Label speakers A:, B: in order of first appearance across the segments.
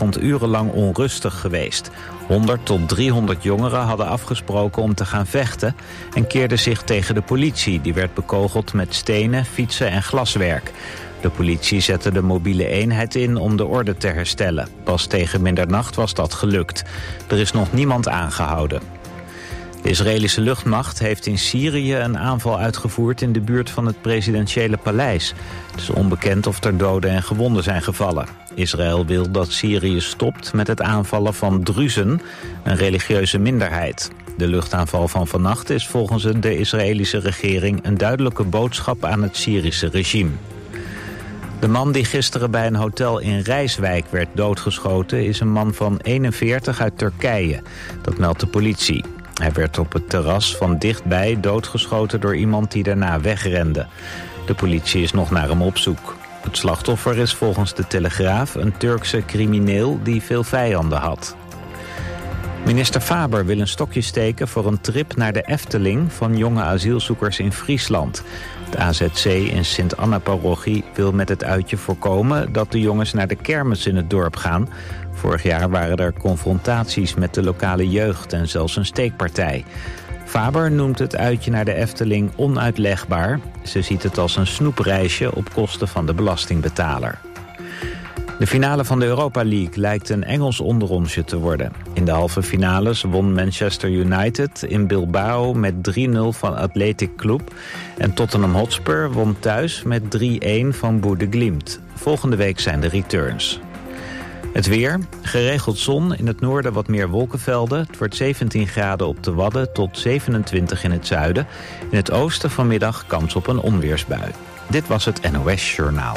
A: gisteravond urenlang onrustig geweest. 100 tot 300 jongeren hadden afgesproken om te gaan vechten en keerden zich tegen de politie. Die werd bekogeld met stenen, fietsen en glaswerk. De politie zette de mobiele eenheid in om de orde te herstellen. Pas tegen middernacht was dat gelukt. Er is nog niemand aangehouden. De Israëlische luchtmacht heeft in Syrië een aanval uitgevoerd in de buurt van het presidentiële paleis. Het is onbekend of er doden en gewonden zijn gevallen. Israël wil dat Syrië stopt met het aanvallen van Druzen, een religieuze minderheid. De luchtaanval van vannacht is volgens de Israëlische regering een duidelijke boodschap aan het Syrische regime. De man die gisteren bij een hotel in Rijswijk werd doodgeschoten is een man van 41 uit Turkije. Dat meldt de politie. Hij werd op het terras van dichtbij doodgeschoten door iemand die daarna wegrende. De politie is nog naar hem op zoek. Het slachtoffer is volgens de Telegraaf een Turkse crimineel die veel vijanden had. Minister Faber wil een stokje steken voor een trip naar de Efteling van jonge asielzoekers in Friesland. De AZC in Sint-Anna-parochie wil met het uitje voorkomen dat de jongens naar de kermis in het dorp gaan. Vorig jaar waren er confrontaties met de lokale jeugd en zelfs een steekpartij. Faber noemt het uitje naar de Efteling onuitlegbaar. Ze ziet het als een snoepreisje op kosten van de belastingbetaler. De finale van de Europa League lijkt een Engels onderonsje te worden. In de halve finales won Manchester United in Bilbao met 3-0 van Athletic Club. En Tottenham Hotspur won thuis met 3-1 van Bode Glimt. Volgende week zijn de returns. Het weer, geregeld zon, in het noorden wat meer wolkenvelden. Het wordt 17 graden op de Wadden tot 27 in het zuiden. In het oosten vanmiddag kans op een onweersbui. Dit was het NOS Journaal.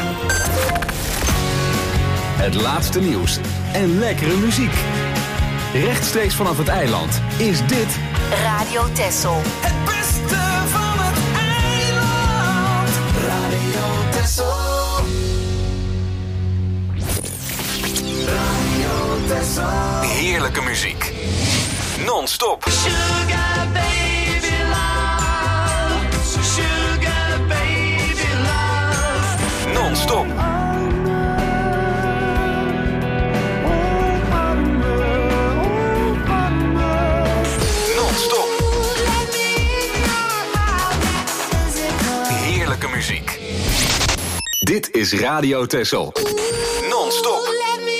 B: Het laatste nieuws en lekkere muziek. Rechtstreeks vanaf het eiland is dit
C: Radio Texel.
D: Het beste van het eiland. Radio Texel. Radio Texel.
B: heerlijke muziek. Non-stop.
D: Sugar baby love. Sugar baby love.
B: Non-stop. Heerlijke muziek. Dit is Radio Texel. Non-stop.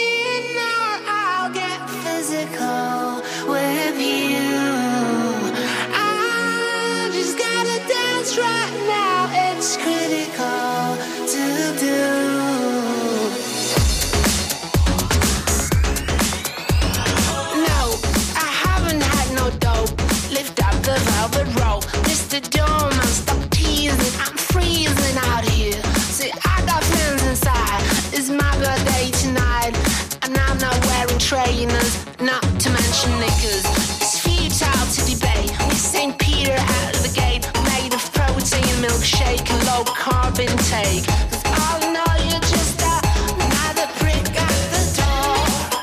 E: Trainers, not to mention niggas. It's futile to debate. With St. Peter out of the gate, made of protein milkshake and low carb intake. 'Cause all I know you're just another prick at the door.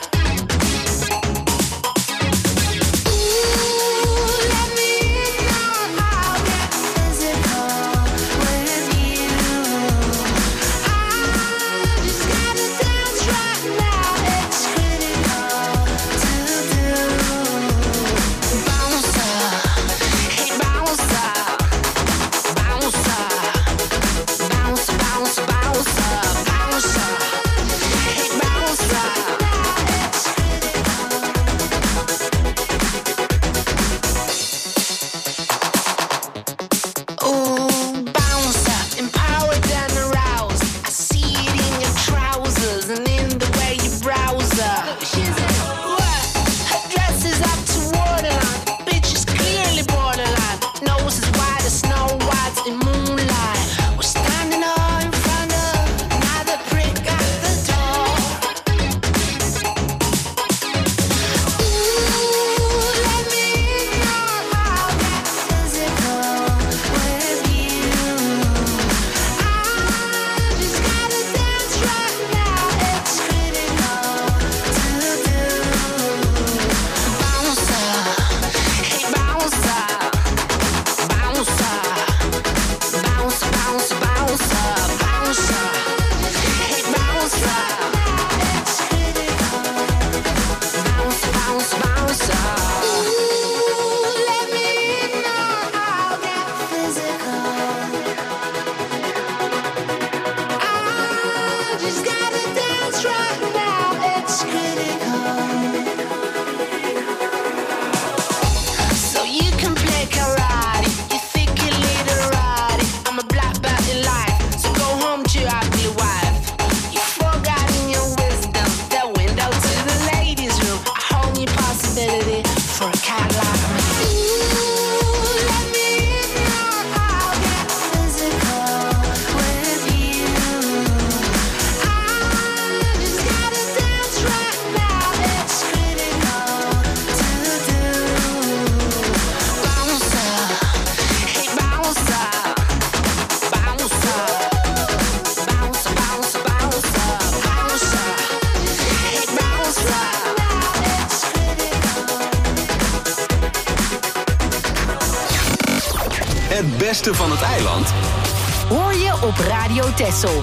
E: Ooh, let me know I'll get physical with you. I just gotta dance right now. It's critical.
B: Het beste van het eiland
C: Hoor je op Radio Texel.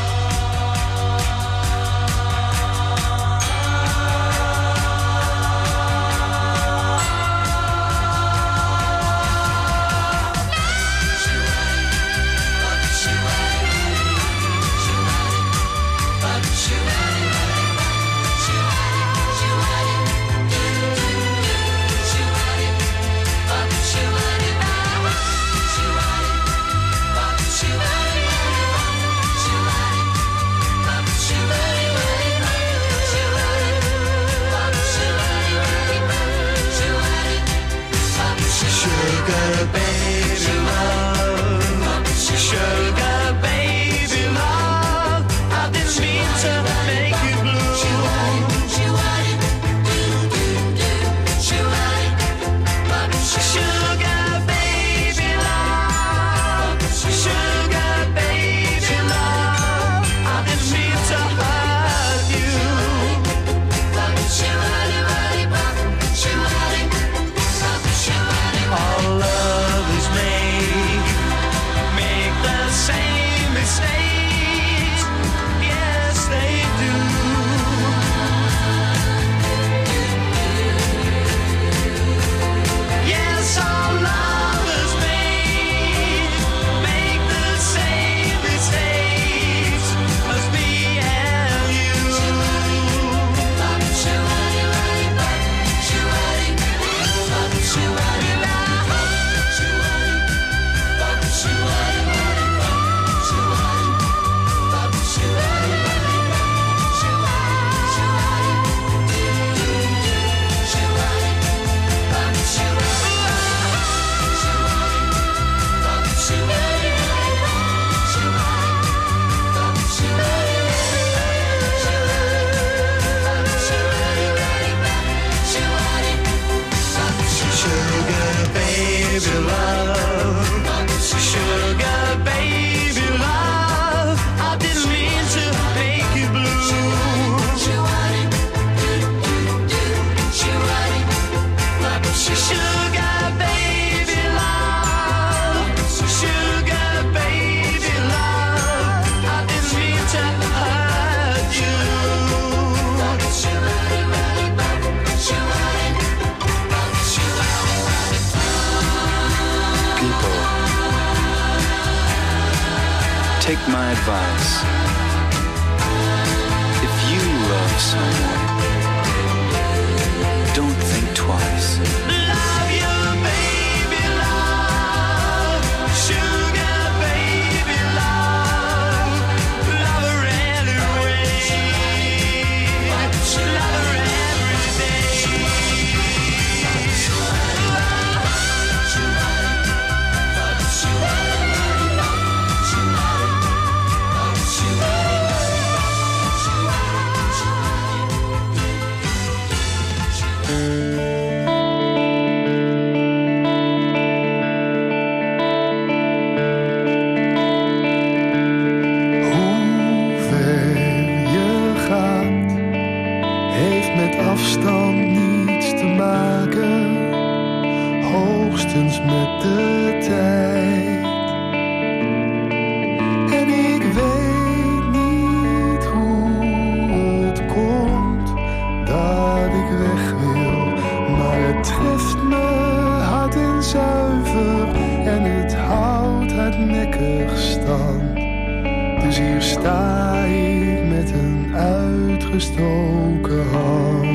F: Take my advice. If you love someone, don't think twice.
D: Love you, baby, love. Sugar, baby, love. Love her anyway. Love her every day.
G: Afstand niets te maken, hoogstens met de tijd. En ik weet niet hoe het komt dat ik weg wil, maar het treft me hard en zuiver en het houdt hardnekkig stand. Dus hier sta ik met een uitgestoken hand.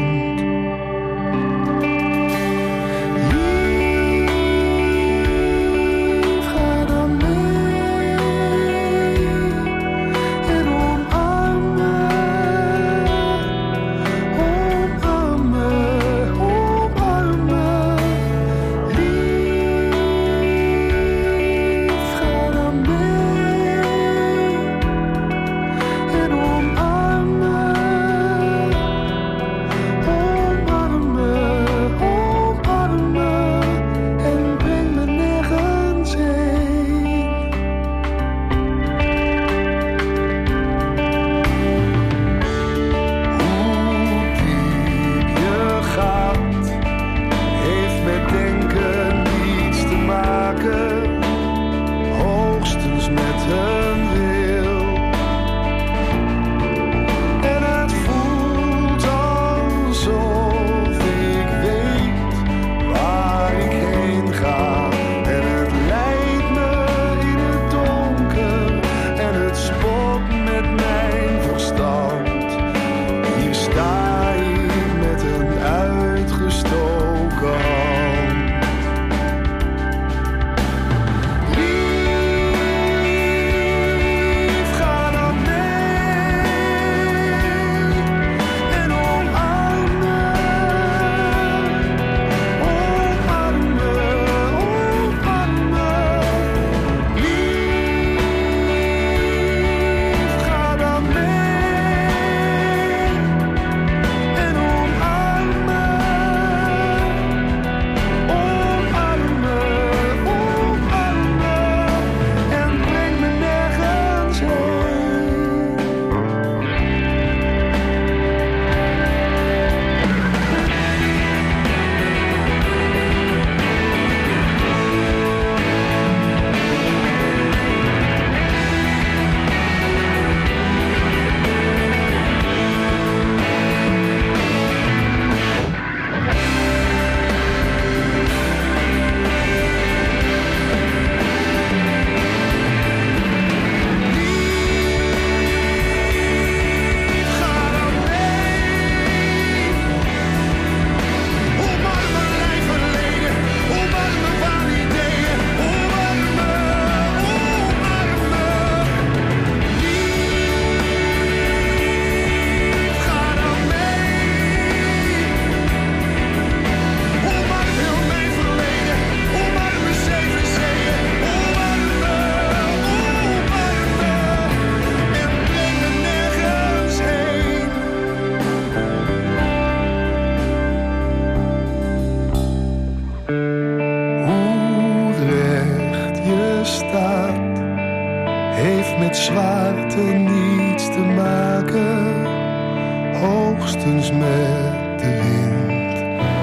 G: met de wind.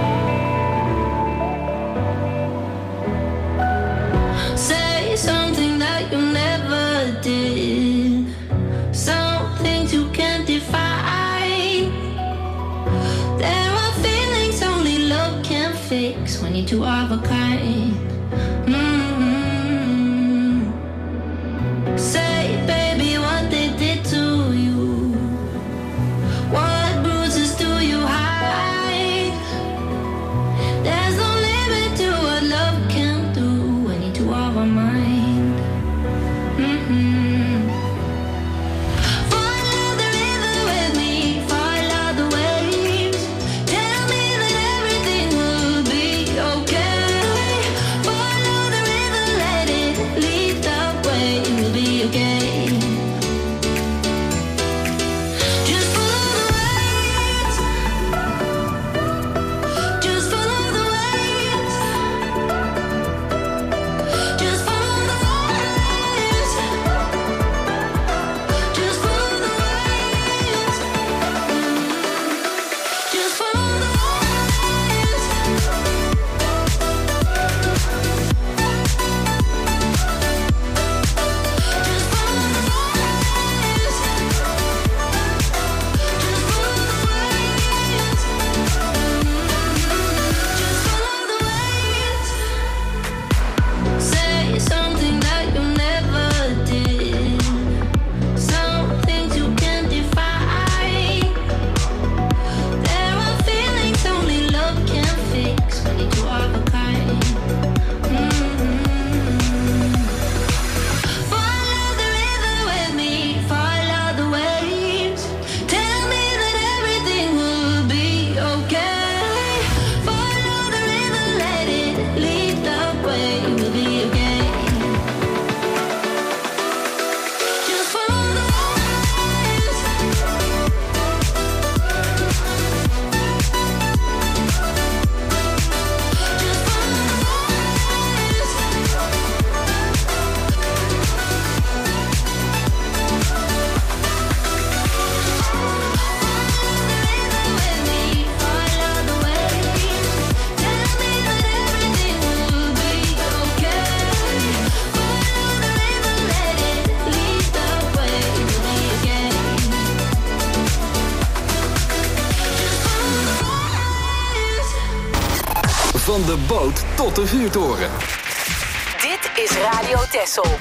E: Say something that you never did. Some things you can't define. There are feelings only love can fix when you're two of a kind. Say, baby, what they did to you. What bruises do you hide? There's no limit to what love can do when you're two of a mind. Follow the river with me, follow the waves. Tell me that everything will be okay. Follow the river, let it lead the way. It will be okay. Just follow the waves. Just follow the waves. Just follow the waves. Just follow the waves. Just follow the waves. Just follow the waves. Just follow the waves. Just follow the waves. Say something that you never did. Some things you can't define. There are feelings only love can fix when you're two of a kind. Follow the river with me, follow the waves. Tell me that everything will be okay. Follow the river, let it lead the way. It will be okay. Just follow the waves. Just follow the waves.
B: Van de boot tot de vuurtoren.
C: Dit is Radio Texel.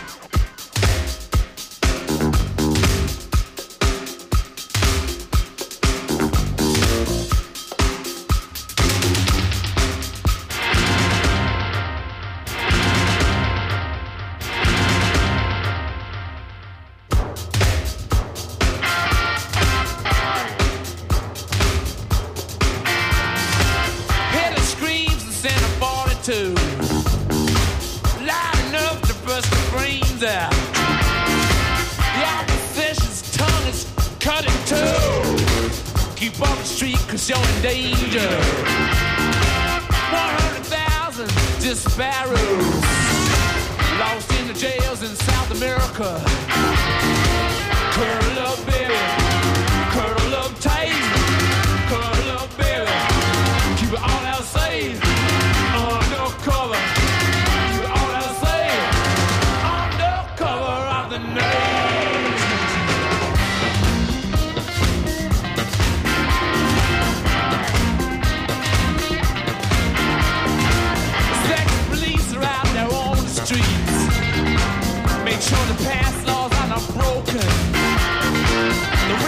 D: Hear the screams and send a 42. Loud enough to burst the brains out. The opposition's tongue is cut in two. Keep on the street cause you're in danger. 100,000 disparados lost in the jails in South America. Curl up, baby. Curl up tight. Curl up, baby. Keep it all out safe. Undercover. Keep it all out safe. Undercover of the night. Sex police are out there on the streets. Make sure the past laws are not broken. The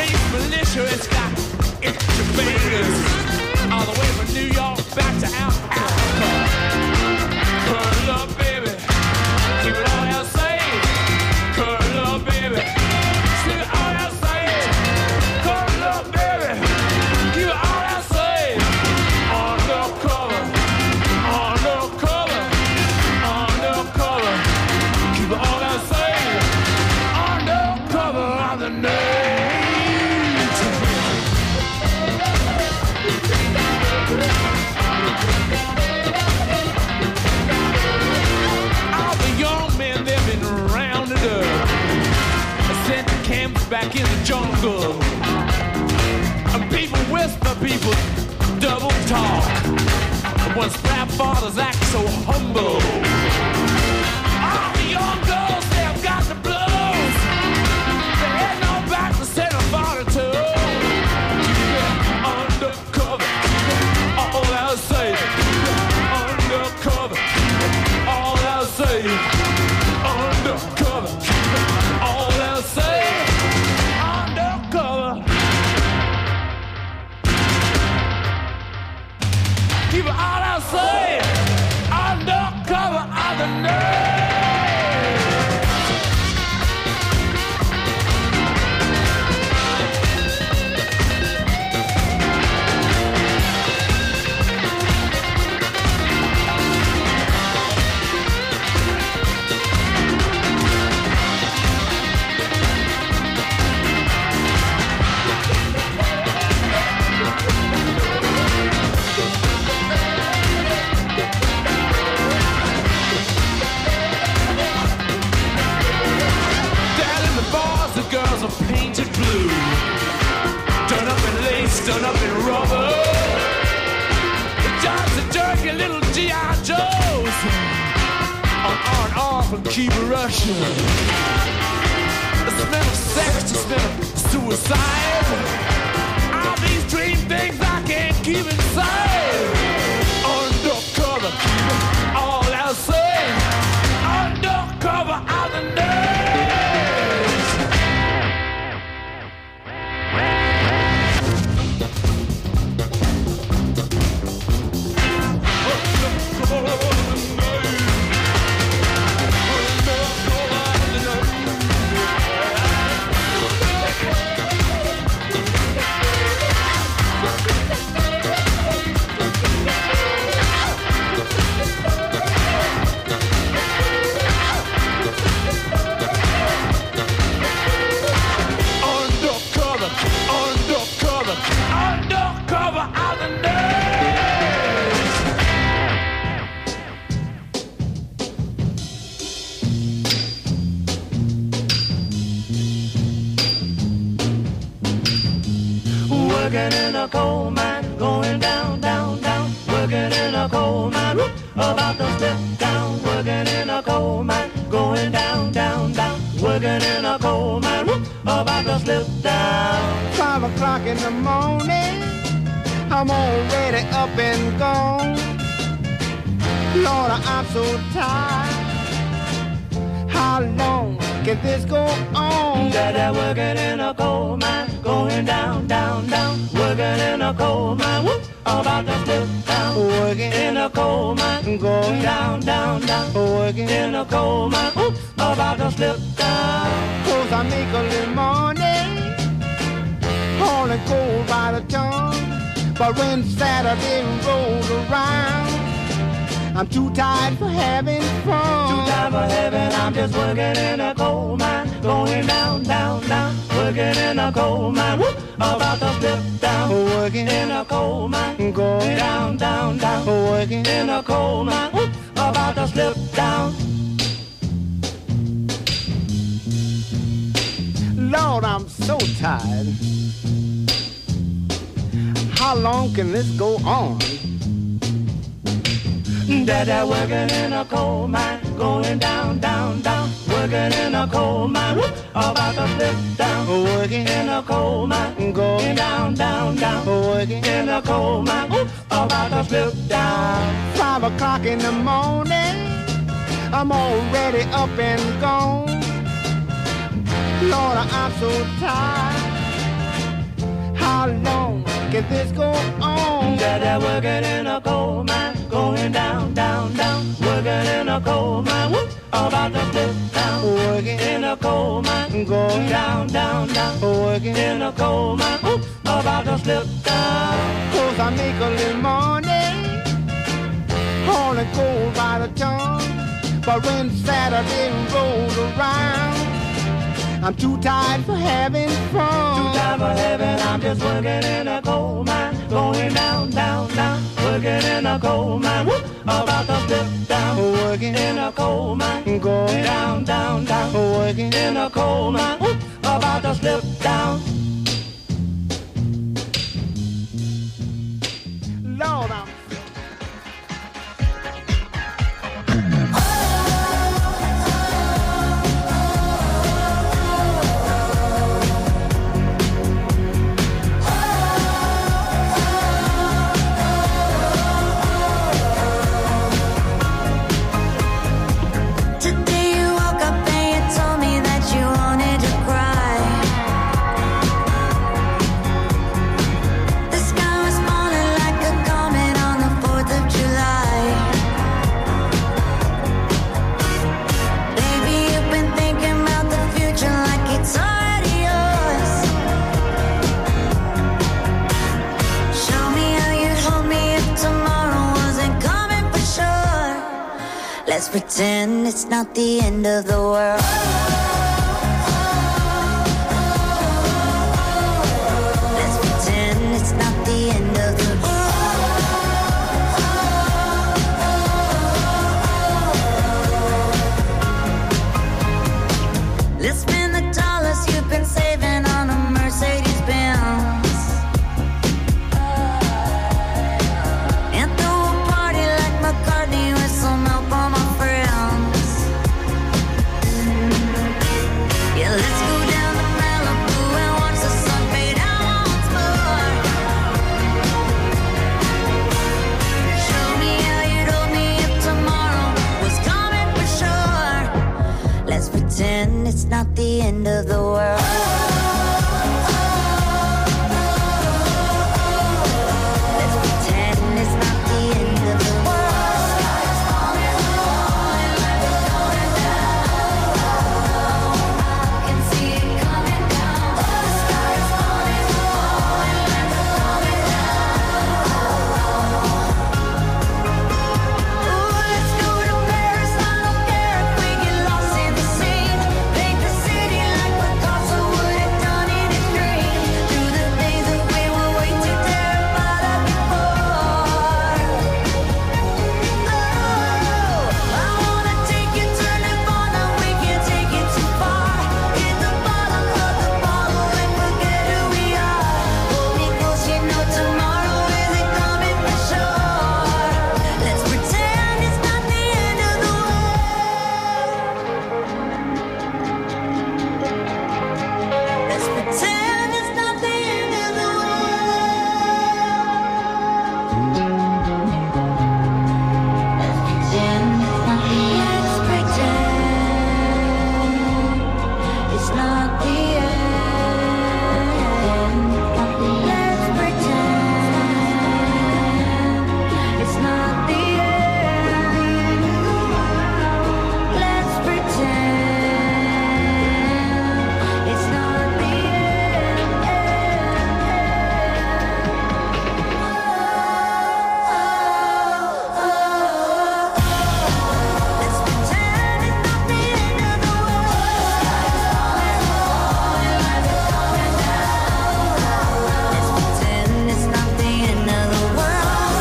D: when stepfathers act so humble. All the young girls, they've got the blues. They ain't no back to set a body to. Yeah, undercover, all they'll say. Undercover, all they'll say. Undercover, all they'll say. Undercover. Keep it all I'll say. Undercover are the nerds. Girls are painted blue, done up in lace, done up in rubber. The jobs are jerky little G.I. Joes, on off and keep rushing. The smell of sex, the smell of suicide. All these dream things I can't keep inside. Undercover, all I'll say. Undercover, I'm the nerd.
H: Working in a coal mine, going down, down, down. Working in a coal mine, whoop, about to slip down. Working in a coal mine, going down, down, down. Working in a coal mine, whoop, about to slip down.
I: 5 o'clock in the morning, I'm already up and gone. Lord, I'm so tired. How long can this go on?
H: That working in a coal mine, going down, down, down. Working in a coal mine, whoop, about to slip down.
I: Working
H: in a coal mine, going down, down, down.
I: Working
H: in a coal mine, whoop, about to slip down.
I: 'Cause I make a little money, hauling coal by the ton. But when Saturday rolls around, I'm too tired for having fun.
H: Too tired for having, I'm just working in a coal mine, going down, down, down. Working in a coal mine, whoop, about to slip down.
I: Working
H: in a coal mine,
I: going
H: down, down, down.
I: Working
H: in a coal mine, whoop, about to slip down.
I: Lord, I'm so tired. How long can this go on?
H: Dada working in a coal mine, going down, down, down. Working in a coal mine, whoop, about to slip down.
I: Working
H: in a coal mine,
I: going
H: down, down, down.
I: Working
H: in a coal mine, whoop, about to slip down.
I: 5 o'clock in the morning, I'm already up and gone. Lord, I'm so tired. How long can this go on?
H: Dada working in a coal mine, going down, down, down. Working in a coal mine, whoop, about to slip down.
I: Working
H: in a coal mine,
I: going
H: down, down, down.
I: Working
H: in a coal mine, whoop, about to slip down.
I: 'Cause I make a little money, hauling coal by the ton. But when Saturday rolls around, I'm too tired for having fun.
H: Too tired for having, I'm just working in a coal mine, going down, down, down. Working in a coal mine, whoop, about to slip down.
I: Working
H: in a coal mine,
I: going
H: down, down, down.
I: Working
H: in a coal mine, whoop, about to slip down.
I: Lord, I'm
J: Let's pretend it's not the end of the world. Let's pretend it's not the end of the world. Let's spend the dollars you've been saving on a Mercedes-Benz and throw a party like McCartney with some help on my friends. Yeah, let's go down to Malibu and watch the sun fade out once more. Show me how you told me if tomorrow was coming for sure. Let's pretend it's not the end of the world. Let's pretend it's not the end of the world. I can see it coming down. The sky is falling, falling, falling down. Ooh, let's go to Paris, I don't care if we get lost in the scene. Paint the city like Picasso would have done in his dream. Through the days that we were way too terrified of before. Oh, I wanna take you to Nirvana, we can't take it too far. Hit the bottom of the bottle and forget who we are. Hold me close, you know tomorrow isn't coming for sure. Let's pretend it's not the end of the world. Let's pretend it's not the end of the It's not the end. Let's pretend it's not the end. Let's pretend it's not the Let's pretend it's not the end of the world. Let's pretend it's not the end of the world.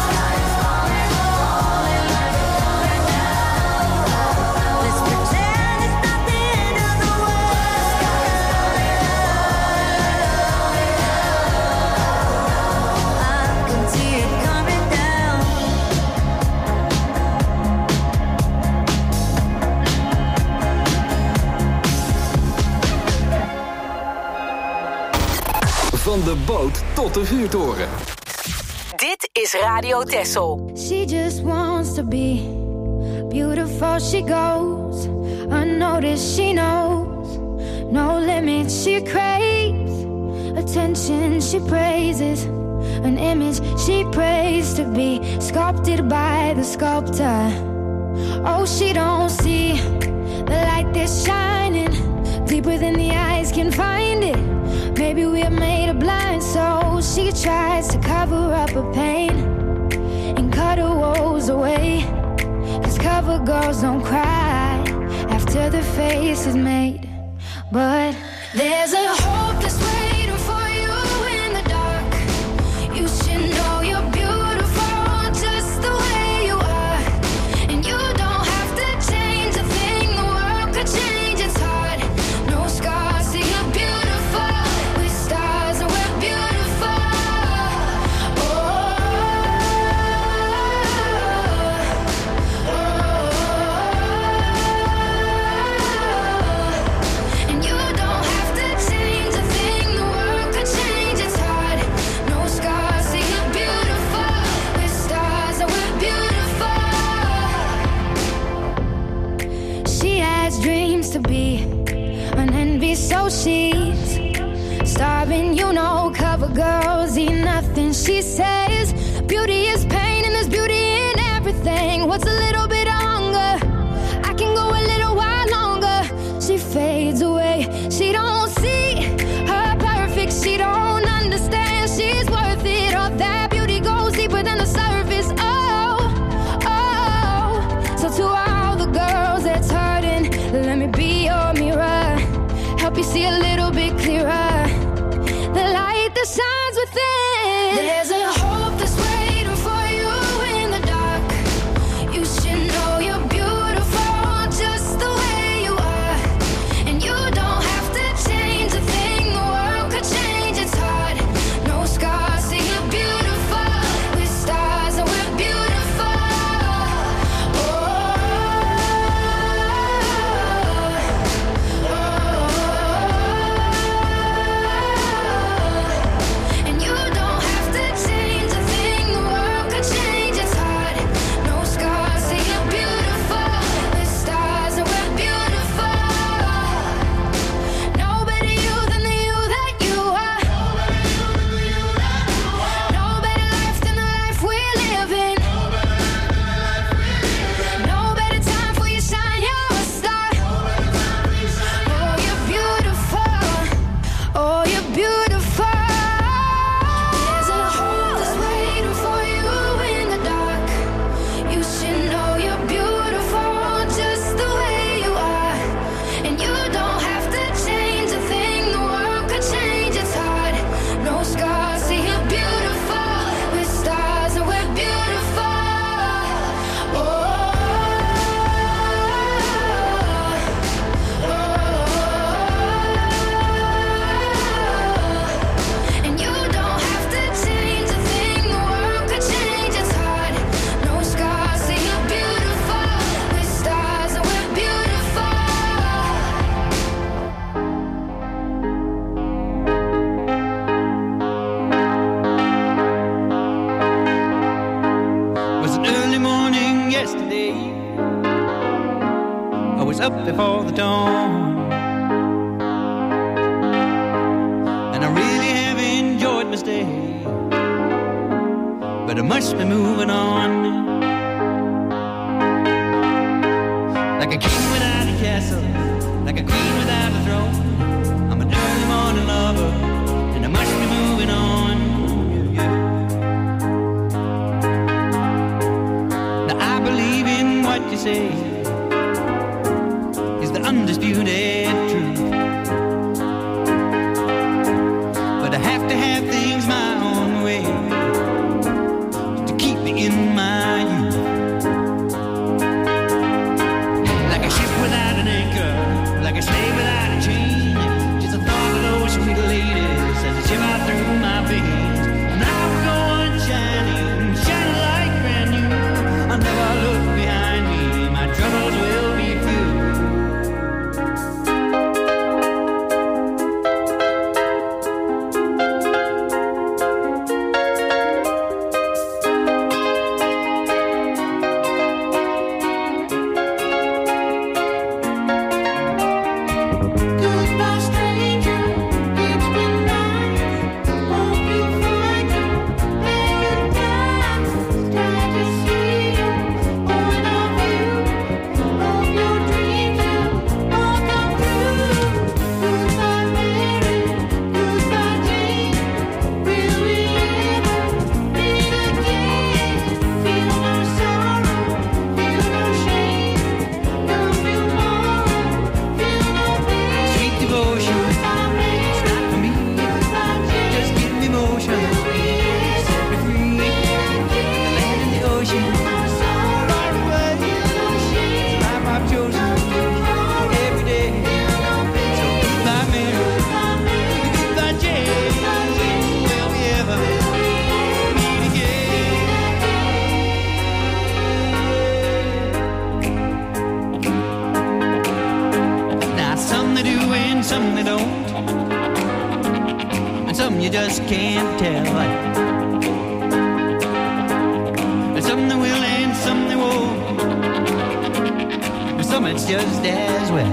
J: Let's pretend it's not the end of the world. I can see it coming down.
B: Van de boot tot de vuurtoren.
C: Dit is Radio Texel.
E: She just wants to be beautiful. She goes unnoticed. She knows no limits. She craves attention. She praises an image she prays to be sculpted by the sculptor. Oh, she don't see the light that's shining deeper than the eyes can find it. Maybe we're made of blind, so she tries to cover up her pain and cut her woes away. 'Cause cover girls don't cry after the face is made. But there's a hope that's waiting for you in the dark. You should know you're beautiful just the way you are. And you don't have to change a thing, the world could change its heart. No scars, see you're beautiful. With stars and we're beautiful. Oh, and you don't have to change a thing, the world could change its heart. No scars, see you're beautiful. With stars and we're beautiful. She has dreams to be an envy, so she's starving. You know, cover girls eat nothing. She says beauty is pain and there's beauty in everything. What's a little bit of hunger? I can go a little while longer. She fades away. She don't see her perfect. She don't understand she's worth it. All that beauty goes deeper than the surface. Oh, oh. So to all the
K: yesterday. I was up before the dawn, and I really have enjoyed my stay, but I must be moving on. Like a king without a castle, like a queen without a throne, I'm an early morning lover, and I must be moving on. Yeah, yeah. Now I believe in what you say is the undisputed truth, but I have to have things my own way to keep me in my youth. Like a ship without an anchor, like a slave without a chain, just the thought of those sweet ladies as they shiver through my veins. And I will go on shining, shining like brand new. I'll never look behind me, my troubles will be few.
J: Goodbye, stranger. It's been nice. Hope you find your paradise. Glad to see you. Point of view. Hope your dreams will all come true. Goodbye, Mary. Goodbye, Jane. Will we ever meet again? Feel no sorrow. Feel no shame. Come tomorrow. Feel no pain.
K: Sweet devotion, it's not for me. Just give me motion, set me free. The land and the ocean, far away. Life I've chosen every day. So goodbye, Mary. Goodbye, Jane. Will we ever meet again? Now some they do and some they don't, and some you just can't tell. And some they will and some they won't, and some it's just as well.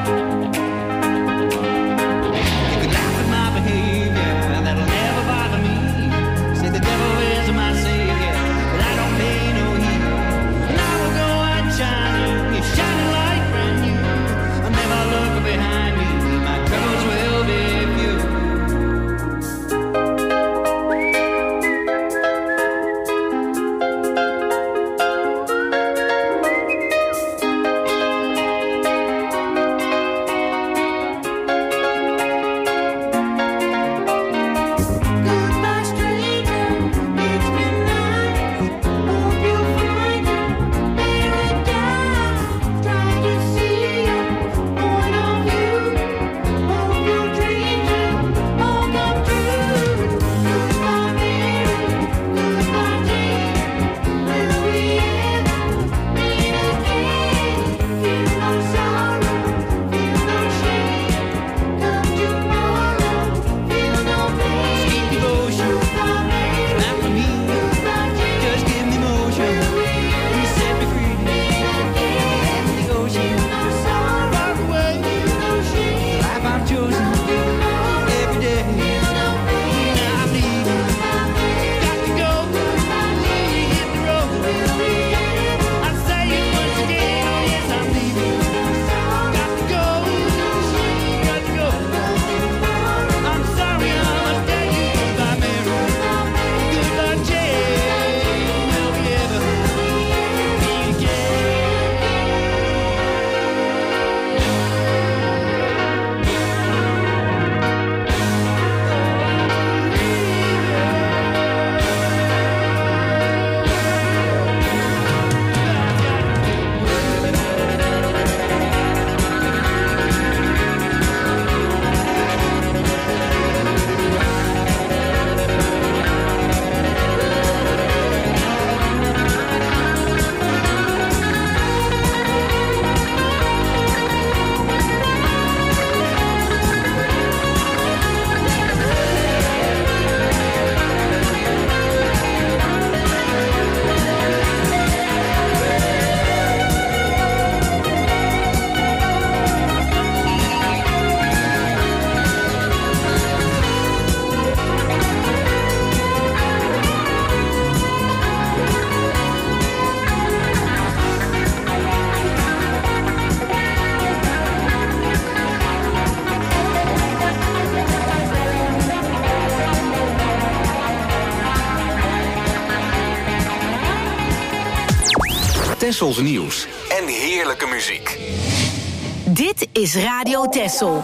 K: You can laugh at my behavior, that'll never bother me. Say the devil is my savior, but I don't pay no heed. And I will go out shining, it's shining like brand new. I'll never look behind me, my troubles will be few.
B: Tessels nieuws en heerlijke muziek.
C: Dit is Radio Tessel.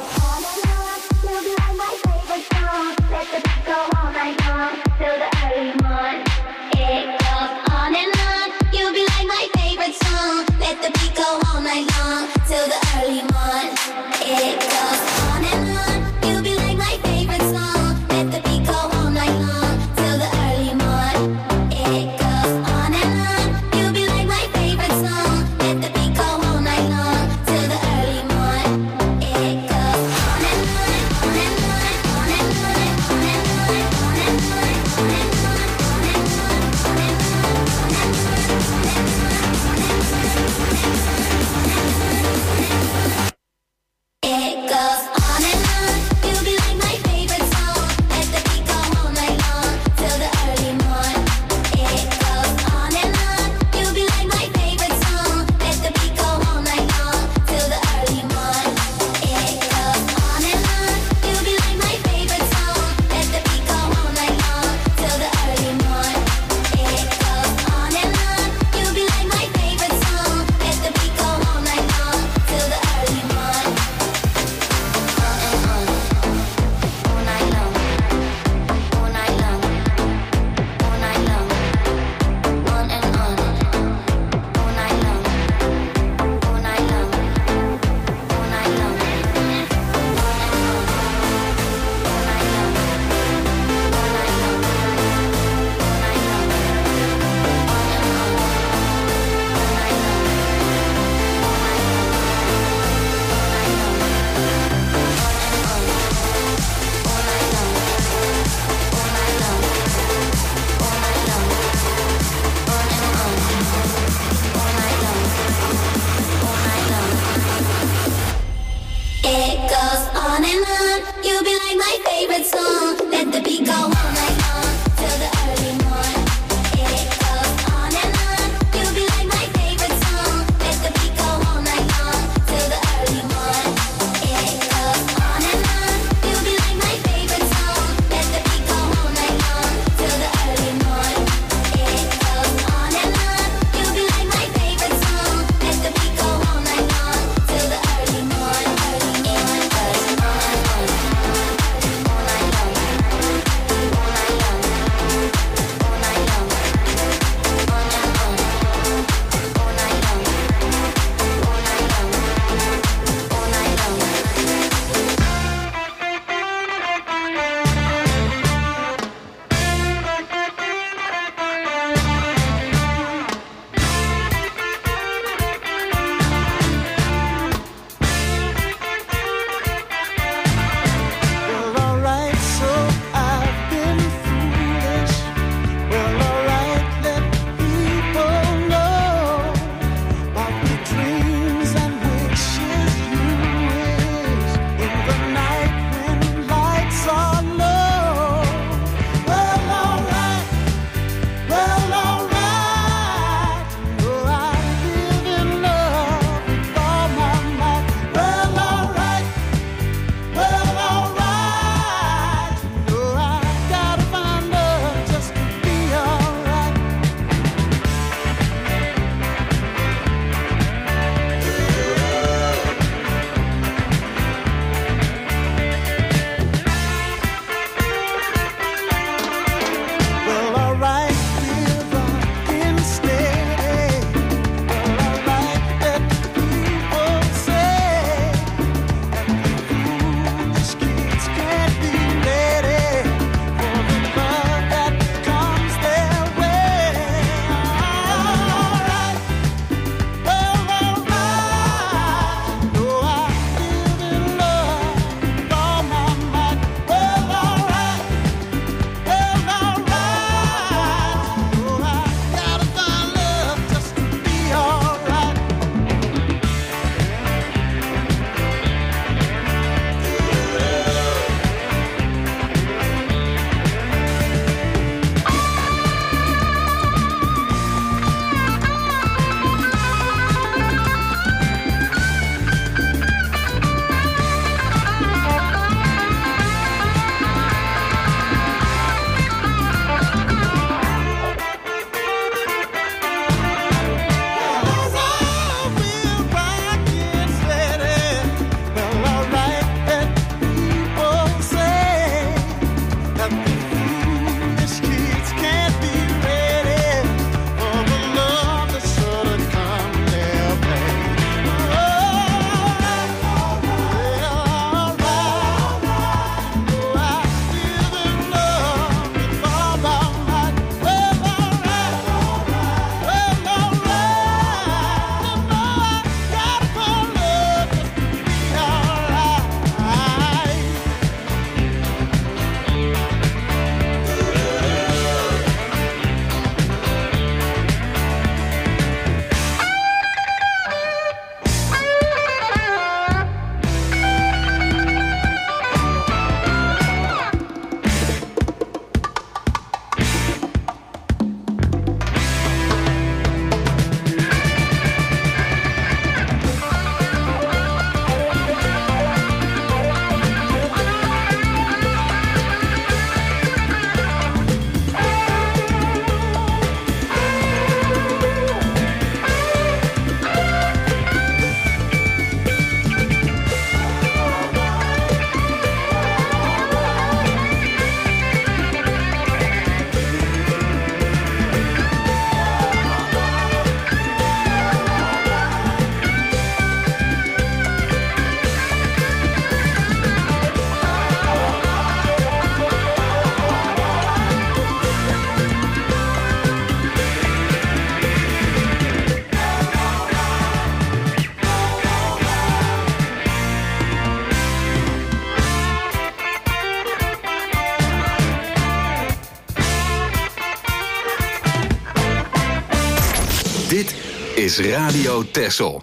B: Dit is Radio Texel.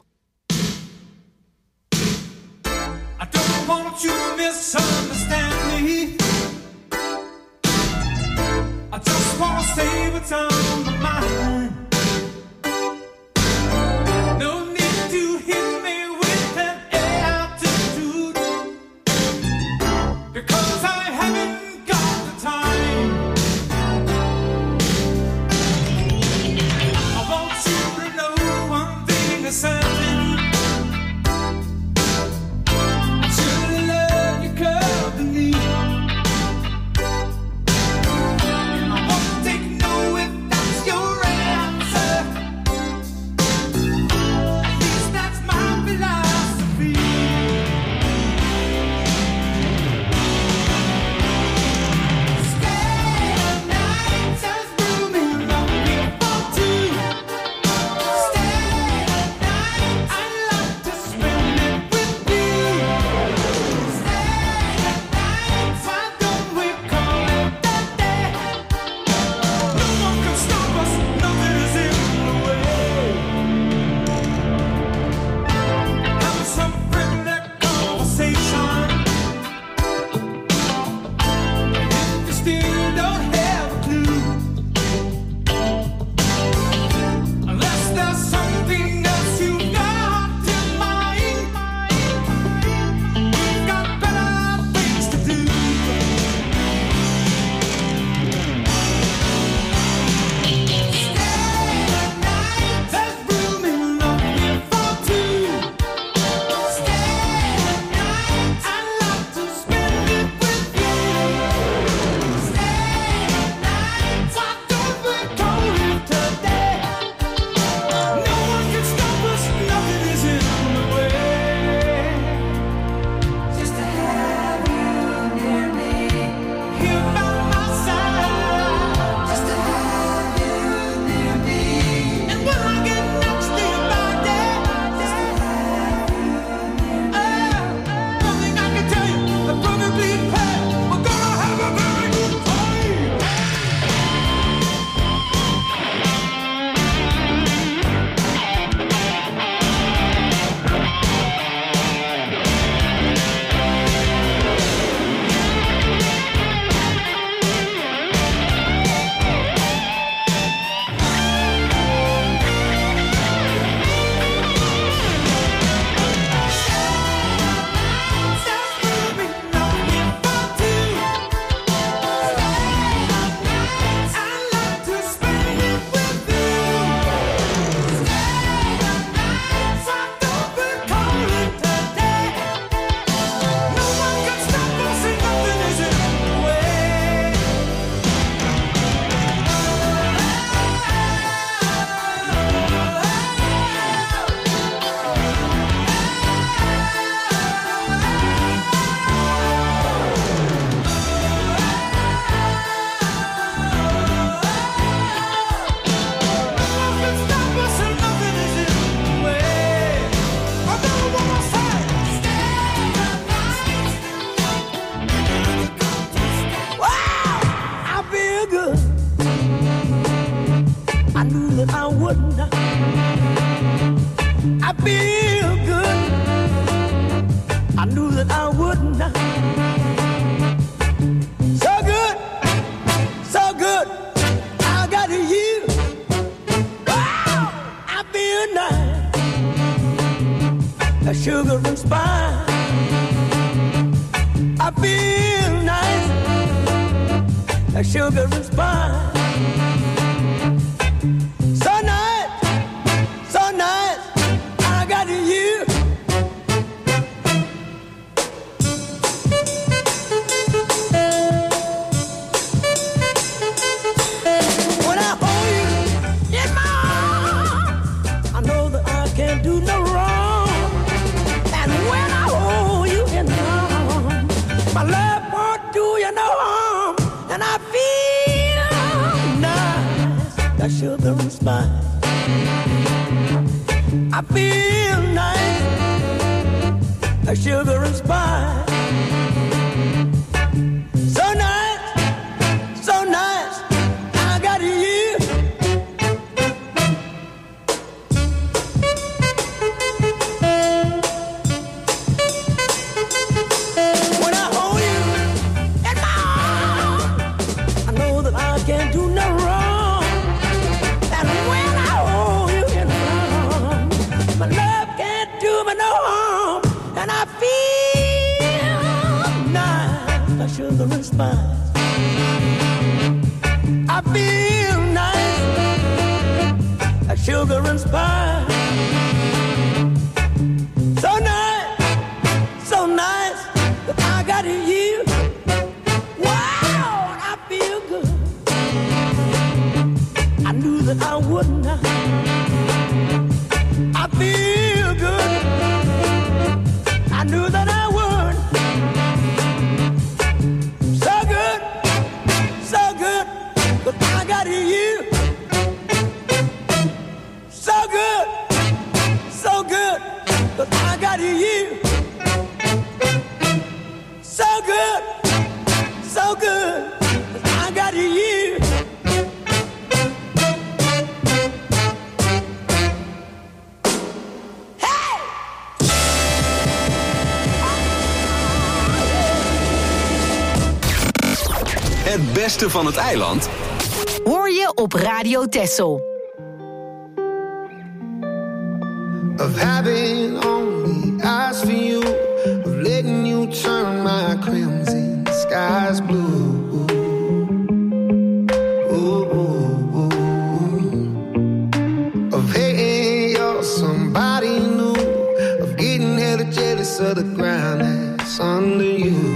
L: I don't want you to misunderstand me. I just want to say what's on my mind. No need to hit me with an attitude, because I haven't got the time. I want you to know one thing is certain. I should love your company. I won't take no if that's your answer. At least that's my philosophy. Stay the night, there's room enough here for two. Stay the night, I'd like to spend it with you. Stay the night, why don't we call it that day? No one can stop us, nothing is in the way. Have some friendly conversation. If you still don't have a clue, unless there's something else you got in mind, you've got better things to do. Stay the night, there's room enough here for two. Stay the night, I'd like to spend it with you. Stay the night, why don't we call it today? No one can stop us, nothing is in the way. Just to have you near me, here by my side. Just to have you near me, and when I get next to your body, just to have you near me. One thing I can tell you, the perfectly packed, we're gonna have a very good time. I feel good. I knew that I wouldn't. I feel good. I knew that I wouldn't. So good, so good. I got you. Wow, I feel nice. A sugar and spice. I feel nice. A sugar and spice. So nice, so nice. I got you. When I hold you in my arms, I know that I can't do no wrong. And when I hold you in my arms, my love won't do you no harm. And I feel nice, that sugar and spice. I feel nice, that sugar and spice. So nice, so nice. I got you.
H: spine. I feel nice, like sugar and spice. So nice that I got you. Wow, I feel good. I knew that I would not. I feel good. I knew that I would. So good, but I got you. So good, but I got you. So good, but I got you.
B: Het beste van het eiland
C: hoor je op Radio Texel.
I: Of having only eyes for you, of letting you turn my crimson skies blue. Ooh. Of hating you're somebody new, of getting hella jealous of the ground that's under you.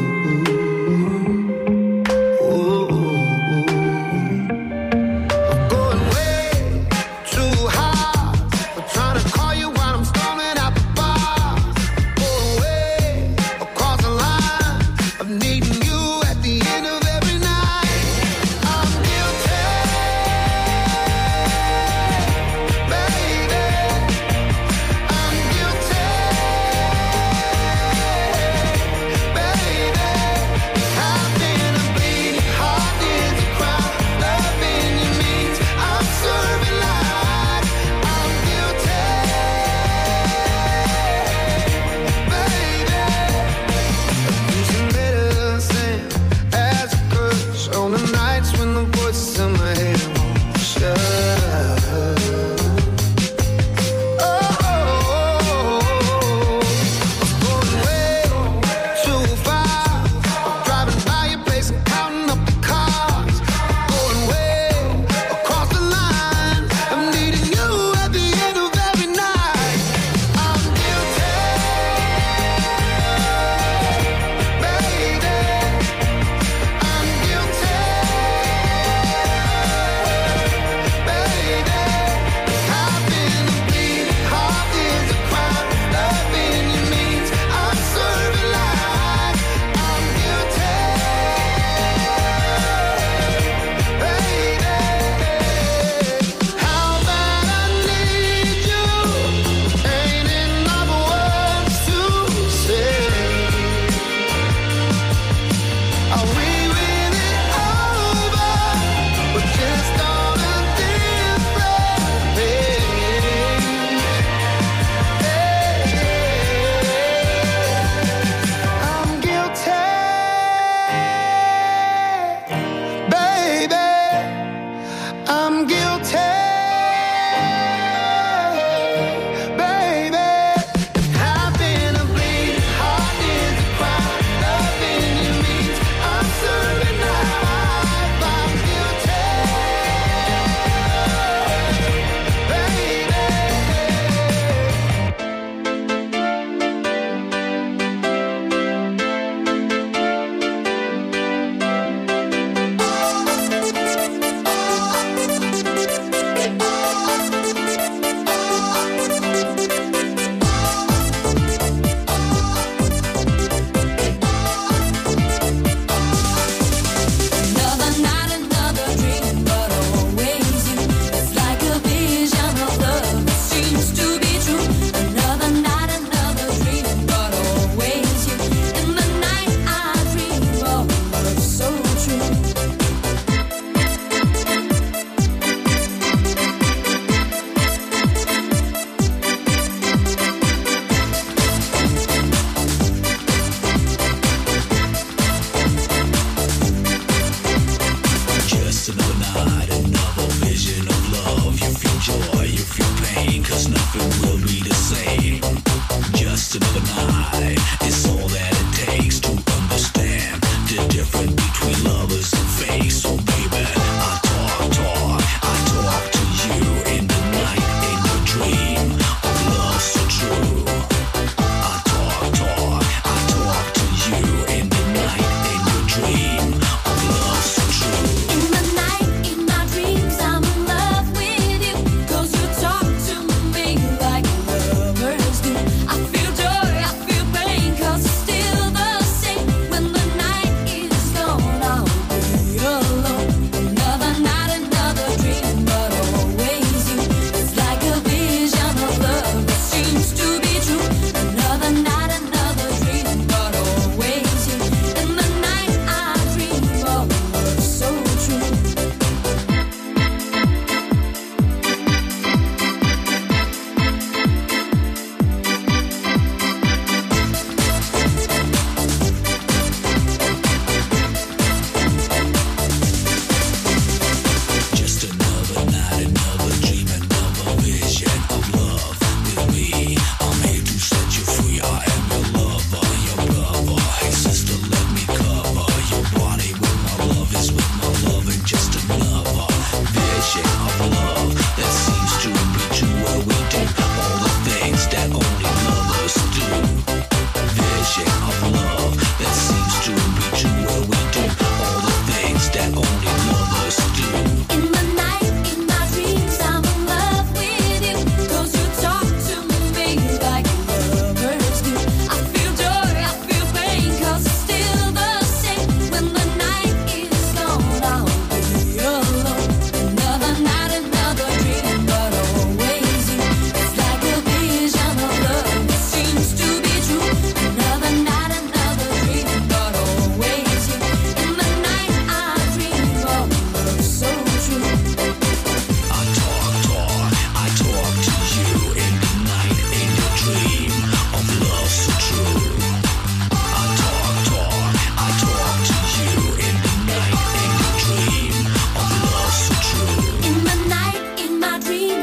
M: Just another night is all that it takes to understand the difference between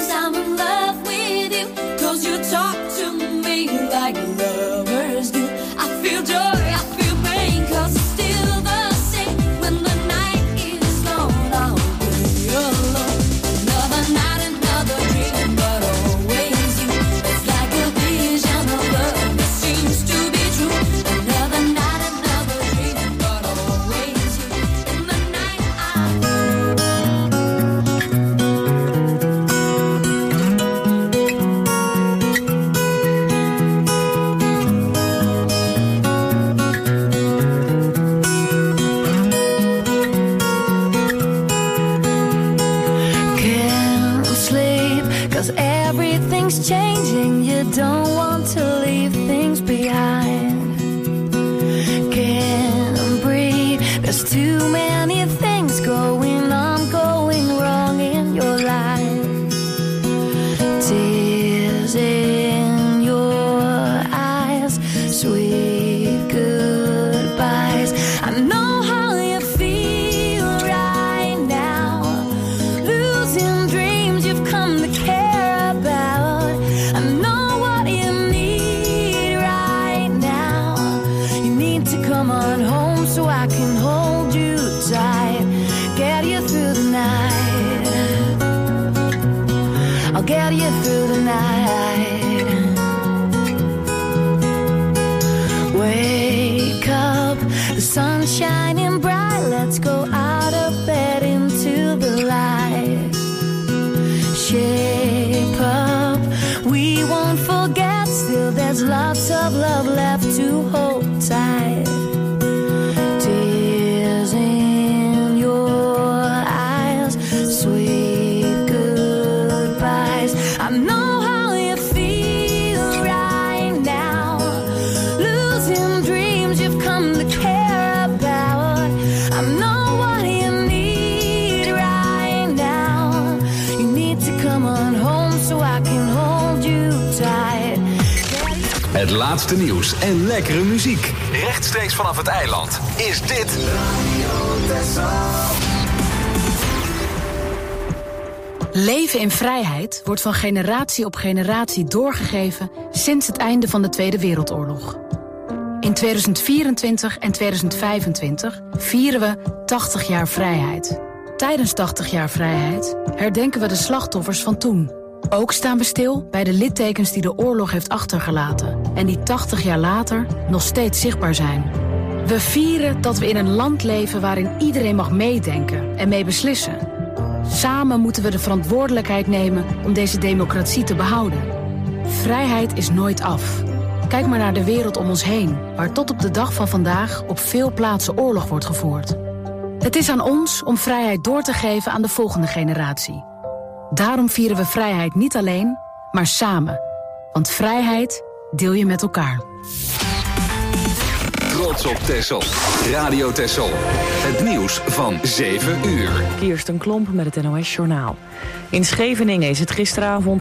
M: 'cause I'm in love with you. 'Cause you talk to me like lovers do. I feel joy, I feel pain, 'cause it's still the same. When the night is gone, I'll be alone. Another night, another dream, but always you. It's like a vision of love that seems to be true. Another night, another dream, but always you. In the night can't sleep, 'cause everything's changing. You don't want to leave things behind. Can't breathe, there's too many things going on, going wrong in your life. Tears in your eyes, sweet goodbyes. I know how you feel right now, losing dreams you've come to care about. I know what you need right now. You need to come on home so I can hold you tight, get you through the night. I'll get you through the night. Wake up, the sun's shining bright. Let's go out of bed into the light. Shape up, we won't forget. Still there's lots of love left to hold tight. Tears in your eyes, sweet goodbyes. I know how you feel right now, losing dreams you've come to care about. I know what you need right now. You need to come on home so I can hold you tight.
B: Het laatste nieuws en lekkere muziek. Rechtstreeks vanaf het eiland is dit
N: Leven in vrijheid wordt van generatie op generatie doorgegeven sinds het einde van de Tweede Wereldoorlog. In 2024 en 2025 vieren we 80 jaar vrijheid. Tijdens 80 jaar vrijheid herdenken we de slachtoffers van toen. Ook staan we stil bij de littekens die de oorlog heeft achtergelaten en die 80 jaar later nog steeds zichtbaar zijn. We vieren dat we in een land leven waarin iedereen mag meedenken en mee beslissen. Samen moeten we de verantwoordelijkheid nemen om deze democratie te behouden. Vrijheid is nooit af. Kijk maar naar de wereld om ons heen, waar tot op de dag van vandaag op veel plaatsen oorlog wordt gevoerd. Het is aan ons om vrijheid door te geven aan de volgende generatie. Daarom vieren we vrijheid niet alleen, maar samen. Want vrijheid deel je met elkaar.
B: Trots op Texel. Radio Texel. Het nieuws van 7 uur.
O: Kirsten Klomp met het NOS Journaal. In Scheveningen is het gisteravond